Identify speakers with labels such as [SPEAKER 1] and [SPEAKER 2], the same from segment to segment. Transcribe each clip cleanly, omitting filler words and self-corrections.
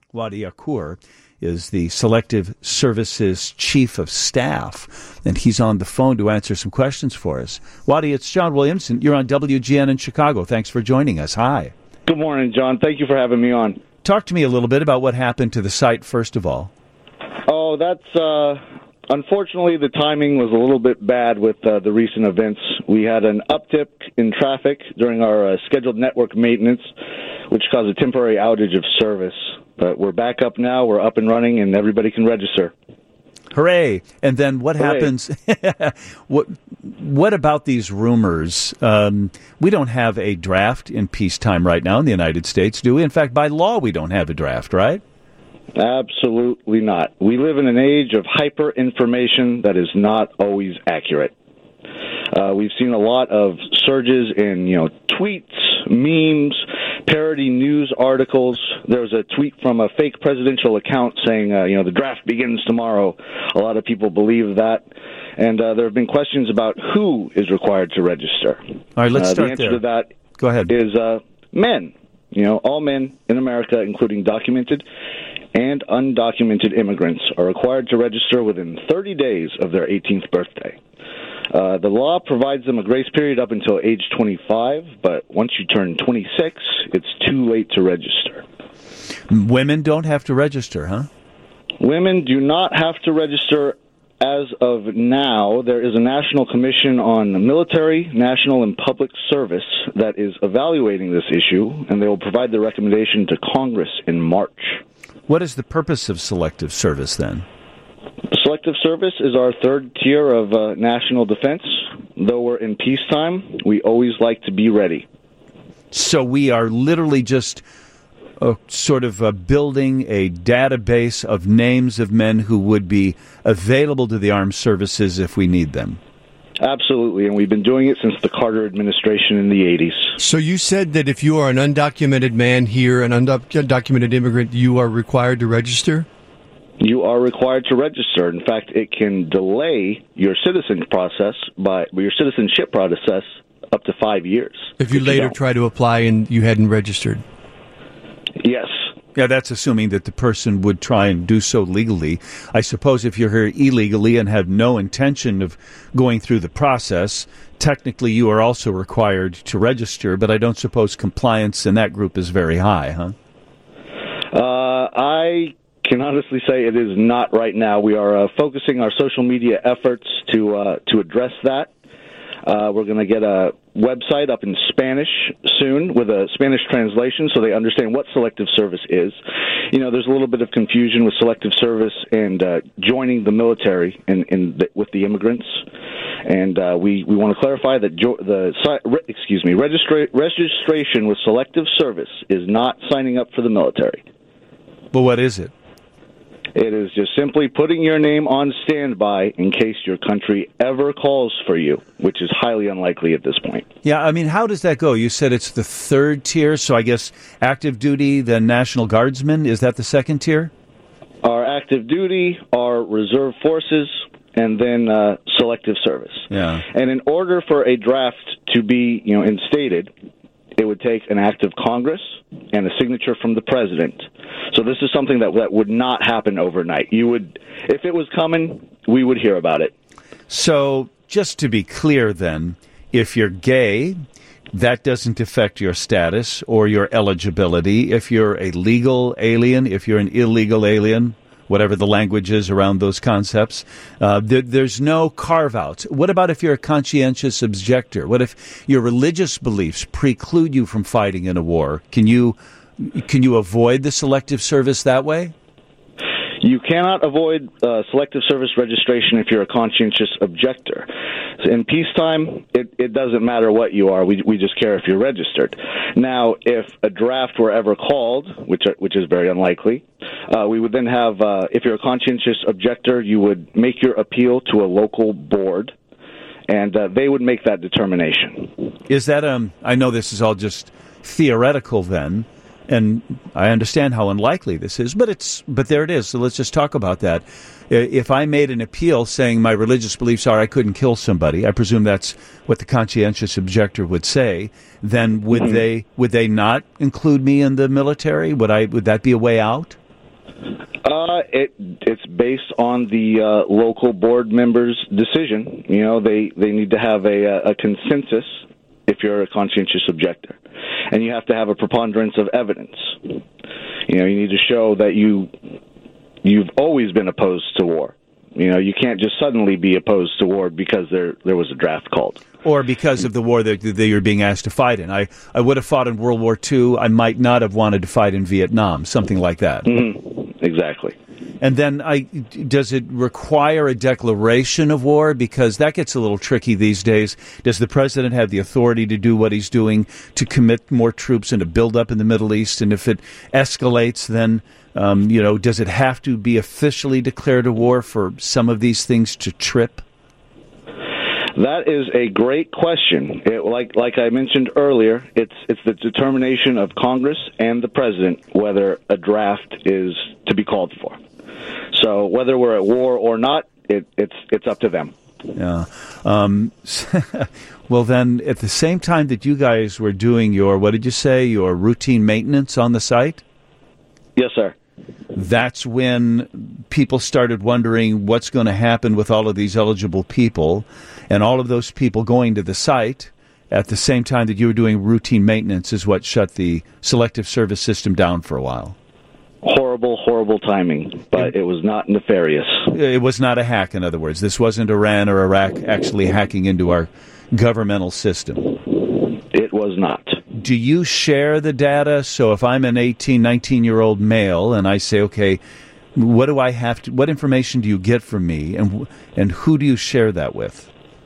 [SPEAKER 1] Wadi Akur is the Selective Services Chief of Staff, and he's on the phone to answer some questions for us. Wadi, it's John Williamson. You're on WGN in Chicago. Thanks for joining us. Hi.
[SPEAKER 2] Good morning, John. Thank you for having me on.
[SPEAKER 1] Talk to me a little bit about what happened to the site, first of all.
[SPEAKER 2] Oh, that's... Unfortunately, the timing was a little bit bad with the recent events. We had an uptick in traffic during our scheduled network maintenance, which caused a temporary outage of service. But we're back up now, we're up and running, and everybody can register.
[SPEAKER 1] Hooray! And then what happens? What about these rumors? We don't have a draft in peacetime right now in the United States, do we? In fact, by law, we don't have a draft, right?
[SPEAKER 2] Absolutely not. We live in an age of hyper-information that is not always accurate. We've seen a lot of surges in, tweets, memes, parody news articles. There was a tweet from a fake presidential account saying, the draft begins tomorrow. A lot of people believe that. And there have been questions about who is required to register.
[SPEAKER 1] All right, let's start
[SPEAKER 2] the answer
[SPEAKER 1] there.
[SPEAKER 2] to that
[SPEAKER 1] Go ahead.
[SPEAKER 2] Is men. All men in America, including documented and undocumented immigrants, are required to register within 30 days of their 18th birthday. The law provides them a grace period up until age 25, but once you turn 26, it's too late to register.
[SPEAKER 1] Women don't have to register, huh?
[SPEAKER 2] Women do not have to register as of now. There is a National Commission on Military, National, and Public Service that is evaluating this issue, and they will provide the recommendation to Congress in March.
[SPEAKER 1] What is the purpose of selective service, then?
[SPEAKER 2] Selective service is our third tier of national defense. Though we're in peacetime, we always like to be ready.
[SPEAKER 1] So we are literally just building a database of names of men who would be available to the armed services if we need them.
[SPEAKER 2] Absolutely, and we've been doing it since the Carter administration in the 80s.
[SPEAKER 3] So you said that if you are an undocumented man here, an undocumented immigrant, you are required to register?
[SPEAKER 2] You are required to register. In fact, it can delay your citizenship process up to 5 years.
[SPEAKER 3] If you later try to apply and you hadn't registered?
[SPEAKER 2] Yes.
[SPEAKER 1] Yeah, that's assuming that the person would try and do so legally. I suppose if you're here illegally and have no intention of going through the process, technically you are also required to register, but I don't suppose compliance in that group is very high, huh?
[SPEAKER 2] I can honestly say it is not right now. We are focusing our social media efforts to address that. We're going to get a website up in Spanish soon with a Spanish translation so they understand what selective service is. There's a little bit of confusion with selective service and joining the military with the immigrants. And we want to clarify that registration with selective service is not signing up for the military.
[SPEAKER 1] But what is it?
[SPEAKER 2] It is just simply putting your name on standby in case your country ever calls for you, which is highly unlikely at this point.
[SPEAKER 1] Yeah, I mean, how does that go? You said it's the third tier, so I guess active duty, then National Guardsmen, is that the second tier?
[SPEAKER 2] Our active duty, our reserve forces, and then selective service.
[SPEAKER 1] Yeah.
[SPEAKER 2] And in order for a draft to be, instated, it would take an act of Congress and a signature from the president. So this is something that would not happen overnight. If it was coming, we would hear about it.
[SPEAKER 1] So just to be clear then, if you're gay, that doesn't affect your status or your eligibility. If you're a legal alien, if you're an illegal alien, whatever the language is around those concepts, there's no carve-outs. What about if you're a conscientious objector? What if your religious beliefs preclude you from fighting in a war? Can you avoid the selective service that way?
[SPEAKER 2] You cannot avoid selective service registration if you're a conscientious objector. In peacetime, it doesn't matter what you are. We just care if you're registered. Now, if a draft were ever called, which is very unlikely, we would then have, if you're a conscientious objector, you would make your appeal to a local board, and they would make that determination.
[SPEAKER 1] Is that, I know this is all just theoretical then, and I understand how unlikely this is, but there it is. So let's just talk about that. If I made an appeal saying my religious beliefs are I couldn't kill somebody, I presume that's what the conscientious objector would say, then would they not include me in the military? Would that be a way out?
[SPEAKER 2] It's based on the local board members' decision. You know, they need to have a consensus if you're a conscientious objector, and you have to have a preponderance of evidence. You know, you need to show that you've always been opposed to war. You know, you can't just suddenly be opposed to war because there was a draft called.
[SPEAKER 1] Or because of the war that you're being asked to fight in. I would have fought in World War II. I might not have wanted to fight in Vietnam, something like that.
[SPEAKER 2] Mm-hmm. Exactly.
[SPEAKER 1] And then does it require a declaration of war? Because that gets a little tricky these days. Does the president have the authority to do what he's doing, to commit more troops and to build up in the Middle East? And if it escalates, then, does it have to be officially declared a war for some of these things to trip?
[SPEAKER 2] That is a great question. Like I mentioned earlier, it's the determination of Congress and the president whether a draft is to be called for. So whether we're at war or not, it's up to them.
[SPEAKER 1] Yeah. Well, then, at the same time that you guys were doing your routine maintenance on the site?
[SPEAKER 2] Yes, sir.
[SPEAKER 1] That's when people started wondering what's going to happen with all of these eligible people, and all of those people going to the site at the same time that you were doing routine maintenance is what shut the selective service system down for a while.
[SPEAKER 2] Horrible timing, but it was not nefarious.
[SPEAKER 1] It was not a hack, in other words. This wasn't Iran or Iraq actually hacking into our governmental system.
[SPEAKER 2] It was not.
[SPEAKER 1] Do you share the data? So if I'm an 18, 19-year-old male and I say, okay, what information do you get from me, and who do you share that with?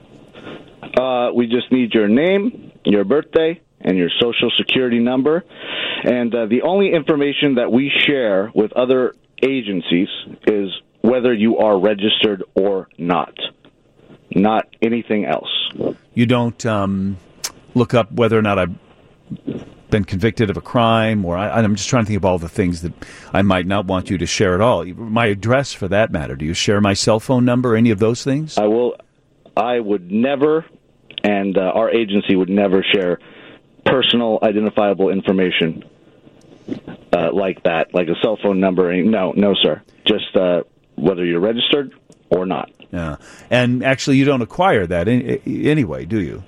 [SPEAKER 2] We just need your name, your birthday, and your social security number. And the only information that we share with other agencies is whether you are registered or not anything else.
[SPEAKER 1] You don't look up whether or not I've been convicted of a crime, or I'm just trying to think of all the things that I might not want you to share at all. My address, for that matter. Do you share my cell phone number, any of those things?
[SPEAKER 2] I would never, and our agency would never share personal identifiable information like that, like a cell phone number. No, sir. Just whether you're registered or not.
[SPEAKER 1] Yeah, and actually, you don't acquire that anyway, do you?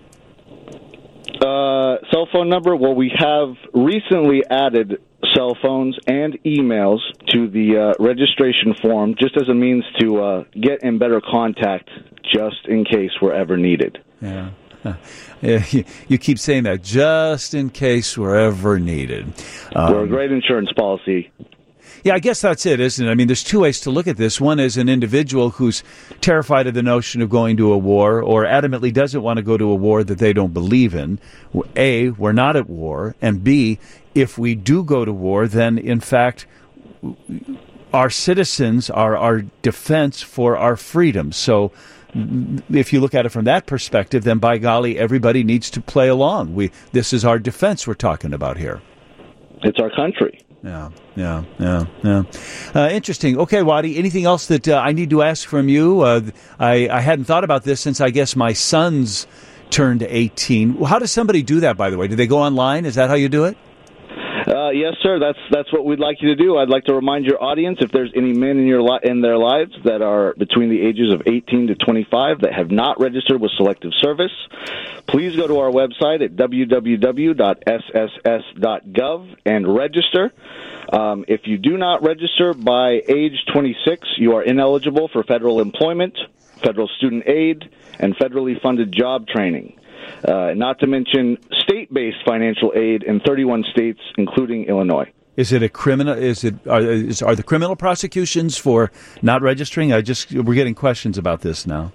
[SPEAKER 2] Cell phone number? Well, we have recently added cell phones and emails to the registration form just as a means to get in better contact just in case we're ever needed.
[SPEAKER 1] Yeah. You keep saying that, just in case we're ever needed.
[SPEAKER 2] We're a great insurance policy.
[SPEAKER 1] Yeah, I guess that's it, isn't it? I mean, there's two ways to look at this. One is an individual who's terrified of the notion of going to a war, or adamantly doesn't want to go to a war that they don't believe in. A, we're not at war, and B, if we do go to war, then in fact our citizens are our defense for our freedom. So if you look at it from that perspective, then by golly, everybody needs to play along. This is our defense we're talking about here.
[SPEAKER 2] It's our country.
[SPEAKER 1] Yeah. Interesting. Okay, Waddy, anything else that I need to ask from you? I hadn't thought about this since I guess my son's turned 18. How does somebody do that, by the way? Do they go online? Is that how you do it?
[SPEAKER 2] Yes, sir. That's what we'd like you to do. I'd like to remind your audience, if there's any men in their lives that are between the ages of 18 to 25 that have not registered with Selective Service, please go to our website at www.sss.gov and register. If you do not register by age 26, you are ineligible for federal employment, federal student aid, and federally funded job training. Not to mention state-based financial aid in 31 states, including Illinois.
[SPEAKER 1] Is it a criminal? Are the criminal prosecutions for not registering? We're getting questions about this now.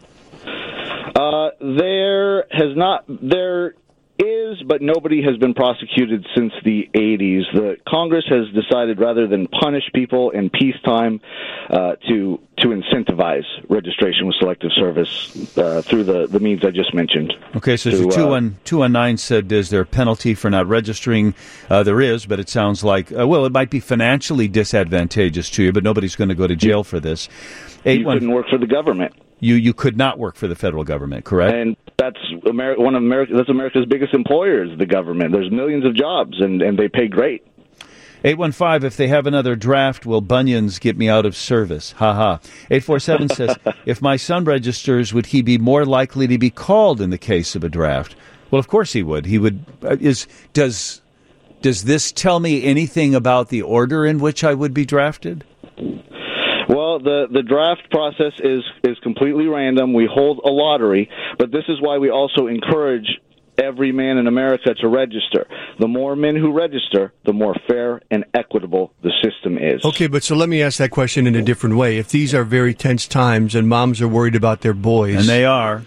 [SPEAKER 2] There is, but nobody has been prosecuted since the 80s. The Congress has decided, rather than punish people in peacetime, to incentivize registration with Selective Service through the means I just mentioned.
[SPEAKER 1] Okay, so 219 said, is there a penalty for not registering? There is, but it sounds like, it might be financially disadvantageous to you, but nobody's going to go to jail for this.
[SPEAKER 2] You couldn't work for the government.
[SPEAKER 1] You could not work for the federal government, correct?
[SPEAKER 2] And that's America's biggest employer is the government. There's millions of jobs, and they pay great.
[SPEAKER 1] 815, if they have another draft, will bunions get me out of service? Ha ha. 847 says, if my son registers, would he be more likely to be called in the case of a draft? Well, of course he would. He would. Does this tell me anything about the order in which I would be drafted?
[SPEAKER 2] Well, the draft process is completely random. We hold a lottery, but this is why we also encourage every man in America to register. The more men who register, the more fair and equitable the system is.
[SPEAKER 3] Okay, but so let me ask that question in a different way. If these are very tense times and moms are worried about their boys...
[SPEAKER 1] And they are.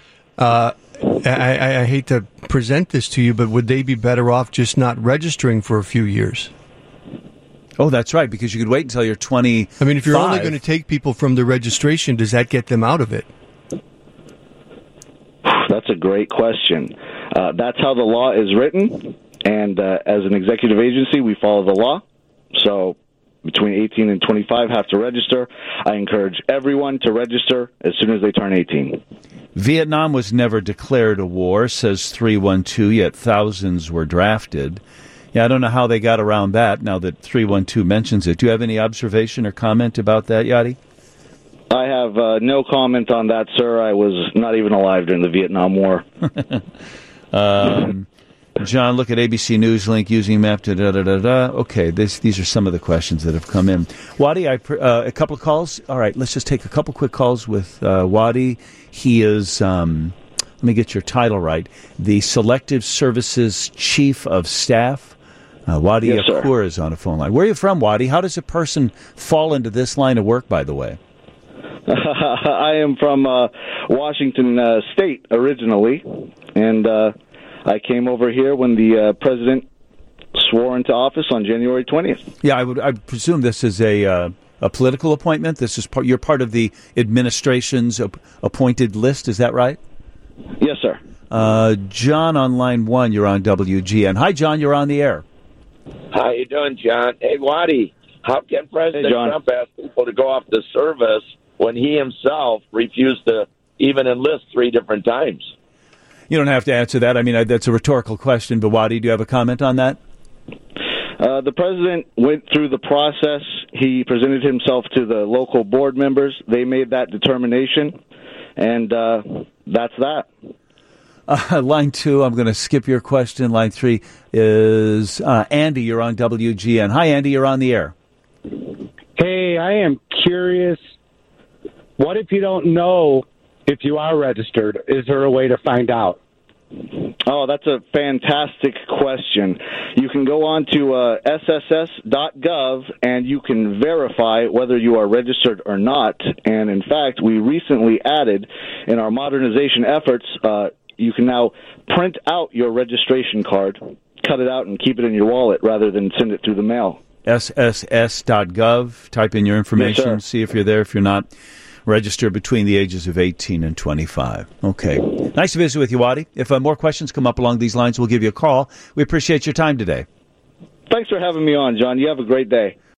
[SPEAKER 3] I hate to present this to you, but would they be better off just not registering for a few years?
[SPEAKER 1] Oh, that's right, because you could wait until you're 20.
[SPEAKER 3] I mean, if you're only going to take people from the registration, does that get them out of it?
[SPEAKER 2] That's a great question. That's how the law is written, and as an executive agency, we follow the law. So between 18 and 25 have to register. I encourage everyone to register as soon as they turn 18.
[SPEAKER 1] Vietnam was never declared a war, says 312, yet thousands were drafted. Yeah, I don't know how they got around that now that 312 mentions it. Do you have any observation or comment about that, Yadi?
[SPEAKER 2] I have no comment on that, sir. I was not even alive during the Vietnam War.
[SPEAKER 1] John, look at ABC News link using map. Okay, these are some of the questions that have come in. Wadi, a couple of calls. All right, let's just take a couple quick calls with Wadi. He is, let me get your title right, the Selective Services Chief of Staff. Wadi
[SPEAKER 2] Yes,
[SPEAKER 1] Akur is on a phone line. Where are you from, Wadi? How does a person fall into this line of work, by the way?
[SPEAKER 2] I am from Washington State originally, and I came over here when the president swore into office on January 20th.
[SPEAKER 1] Yeah, I presume this is a political appointment. This is you're part of the administration's appointed list. Is that right?
[SPEAKER 2] Yes, sir.
[SPEAKER 1] John on line 1, you're on WGN. Hi, John. You're on the air.
[SPEAKER 4] How you doing, John? Hey, Wadi, how can President Trump ask people to go off the service when he himself refused to even enlist 3 different times?
[SPEAKER 1] You don't have to answer that. I mean, that's a rhetorical question. But Wadi, do you have a comment on that?
[SPEAKER 2] The president went through the process. He presented himself to the local board members. They made that determination, and that's that.
[SPEAKER 1] Line 2, I'm going to skip your question. Line 3 is Andy. You're on WGN. Hi, Andy. You're on the air.
[SPEAKER 5] Hey, I am curious. What if you don't know if you are registered? Is there a way to find out?
[SPEAKER 2] Oh, that's a fantastic question. You can go on to sss.gov and you can verify whether you are registered or not. And in fact, we recently added in our modernization efforts, you can now print out your registration card, cut it out, and keep it in your wallet rather than send it through the mail.
[SPEAKER 1] sss.gov. Type in your information,
[SPEAKER 2] Yes,
[SPEAKER 1] see if you're there. If you're not, register between the ages of 18 and 25. Okay. Nice to visit with you, Wadi. If more questions come up along these lines, we'll give you a call. We appreciate your time today.
[SPEAKER 2] Thanks for having me on, John. You have a great day.